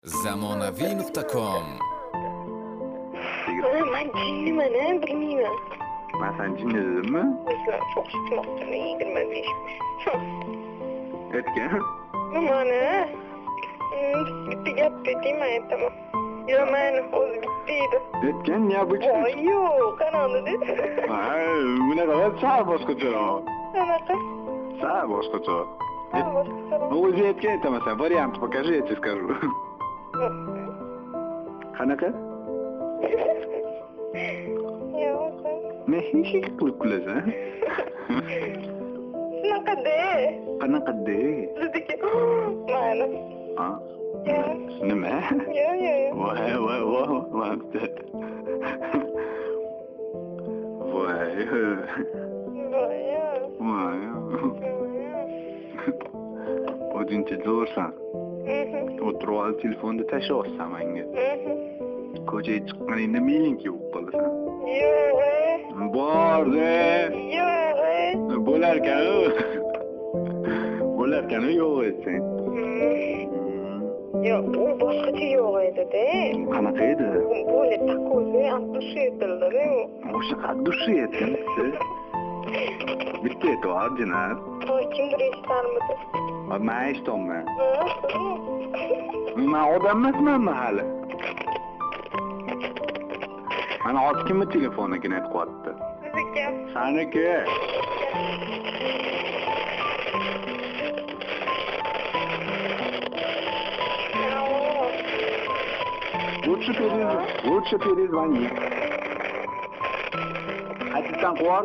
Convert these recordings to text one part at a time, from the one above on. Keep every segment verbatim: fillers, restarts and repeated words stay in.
zamonaviy nuqta com. Men jinniman, bilmayman. Ben sen jinni dedimmi? O'zlar çok chiqmoqdimi? yigirma beshmish. Aytgan. Mana. Bitta gap deyman, aytaman. Yo, men o'zi bitta edi. Aytgan, необычно. Voy, yo'q, qanaqa dedi? Ha, bunaqa emas, sal boshqacharoq. Qanaqa? Sal boshqacha. Boshqacharoq. Ну, o'zi aytgan aytaman, sen variant покажи, я тебе скажу. Qanaqa? Yo'q. Ne hech qilib kulasan? Shunaqada. Qanaqada? Sizniki. Mana. Ha. Yo'q. Nima? Yo'q, yo'q. Voy, voy, voy, vaqti. Voy. Voy. Voy. O'zingcha zo'rsan. O'tirib olib telefonni tashlayapsan menga. Ko'chaga chiqqaningda mening yo'q qolasan. Yo'q. Bor-da. Yo'q. Bo'larkan. Bo'larkan yo'q etsen. Yo'q, u boshqacha yo'q edi-da. Qanaqa edi? Böyle takozli от души aytildi-da. O'sha от души aytgansiz. Bitta aytib ordinat. Voy, kimdir eshitarmidi? Men eshitolmayman. Men odam emasmanmi hali? Mana hozir kimni telefonigini aytib qo'yapti? Sizniki. Saniki. Лучше перезвони. Лучше перезвони. Aytsan qo'y.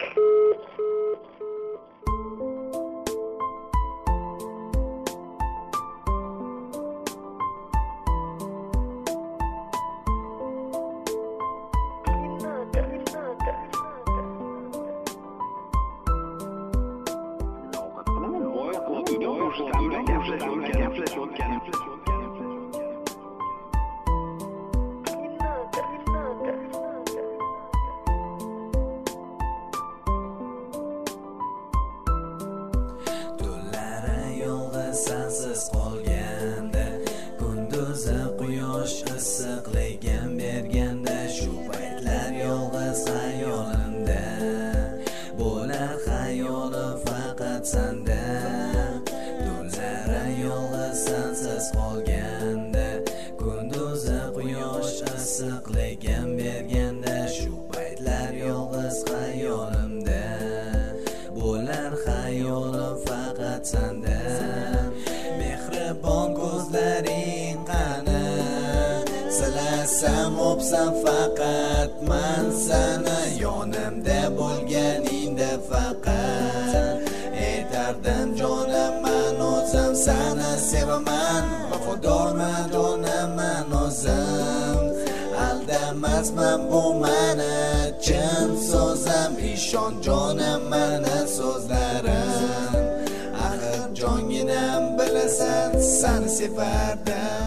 Sensiz qolganda, kunduzi quyosh issiqligim berganda, shu paytlar yolg'iz xayolimda bo'lar xayoli faqat senda. Tunlari yolg'iz sensiz qolganda, kunduzi quyosh issiqligim berganda, shu paytlar yolg'iz xayolimda bo'lar xayoli faqat senda. Mehribon ko'zlaring qani, silasam o'psam faqat man seni, yonimda bo'lganingda faqat aytardim jonim, men o'zim seni sevaman, vafodorman jonim, men o'zim aldamasman, bu meni chin so'zim, ishon jonim meni so'zlarim, axir jonginam bilasan, seni sevardim.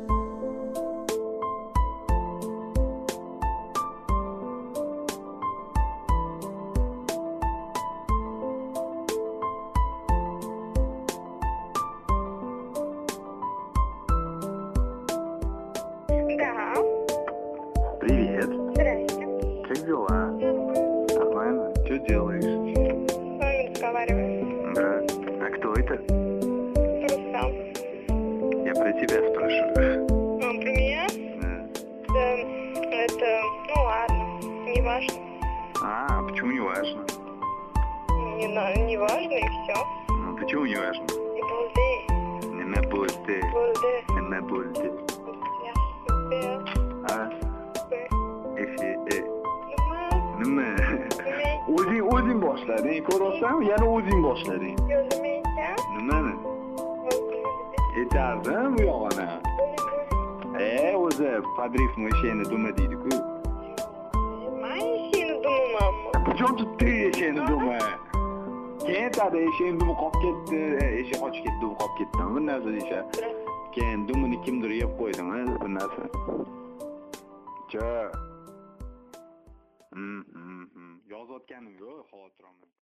Да. Привет. Здрасте. Как дела? Нормально. Что делаешь? С вами разговариваю. Да. А кто это? Рустам. Я про тебя спрашиваю. Он про меня? Да. Да. Это, ну ладно, не важно. А, почему не важно? Не, на- не важно и все. Ну, почему не важно? И болды. Nima bo'ldi? Болды. Nima bo'ldi? Yaxshi. Ha? Eshi, e. Nima? Nima? Nima? O'zing o'zing boshlading, ko'rasizmi? Yana o'zing boshlading. Yo, nima ekan? Nimani? Aytardim bu yog'ini. E, o'zi Padrif mashina duma deydi-ku. Men ishini dumamanmi? Qachon tutdi eshakni duma? Keyin tadi eshakni dumi qolib ketdi, eshak qochib ketdi, dumi qolib ketdi. Bu narsa deysa. Keyin dumini kimdir yeb qo'ydimi? Bu narsa. Cha. Hmm, hmm, hmm. Yozayotganim yo'q, xotiramda.